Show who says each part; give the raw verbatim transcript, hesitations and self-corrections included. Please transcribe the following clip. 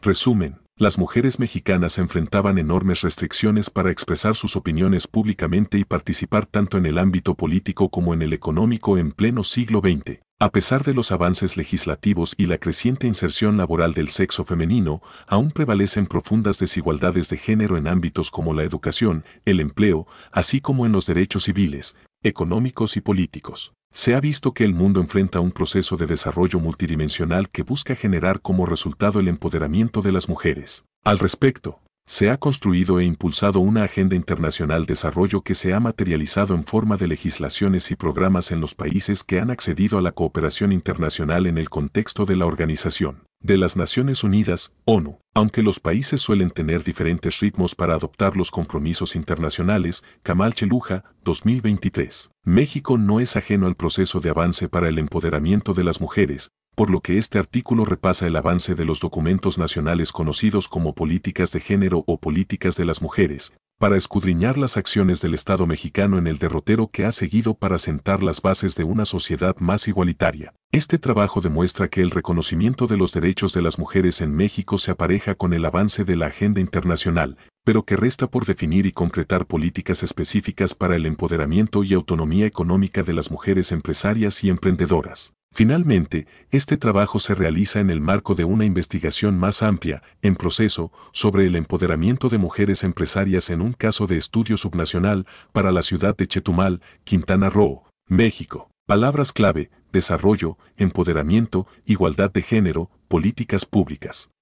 Speaker 1: Resumen, las mujeres mexicanas enfrentaban enormes restricciones para expresar sus opiniones públicamente y participar tanto en el ámbito político como en el económico en pleno siglo veinte. A pesar de los avances legislativos y la creciente inserción laboral del sexo femenino, aún prevalecen profundas desigualdades de género en ámbitos como la educación, el empleo, así como en los derechos civiles, económicos y políticos. Se ha visto que el mundo enfrenta un proceso de desarrollo multidimensional que busca generar como resultado el empoderamiento de las mujeres. Al respecto, se ha construido e impulsado una agenda internacional de desarrollo que se ha materializado en forma de legislaciones y programas en los países que han accedido a la cooperación internacional en el contexto de la Organización de las Naciones Unidas, ONU. Aunque los países suelen tener diferentes ritmos para adoptar los compromisos internacionales, Kamal Cheluja, dos mil veintitrés. México no es ajeno al proceso de avance para el empoderamiento de las mujeres, por lo que este artículo repasa el avance de los documentos nacionales conocidos como políticas de género o políticas de las mujeres, para escudriñar las acciones del Estado mexicano en el derrotero que ha seguido para sentar las bases de una sociedad más igualitaria. Este trabajo demuestra que el reconocimiento de los derechos de las mujeres en México se apareja con el avance de la agenda internacional, pero que resta por definir y concretar políticas específicas para el empoderamiento y autonomía económica de las mujeres empresarias y emprendedoras. Finalmente, este trabajo se realiza en el marco de una investigación más amplia, en proceso, sobre el empoderamiento de mujeres empresarias en un caso de estudio subnacional para la ciudad de Chetumal, Quintana Roo, México. Palabras clave: desarrollo, empoderamiento, igualdad de género, políticas públicas.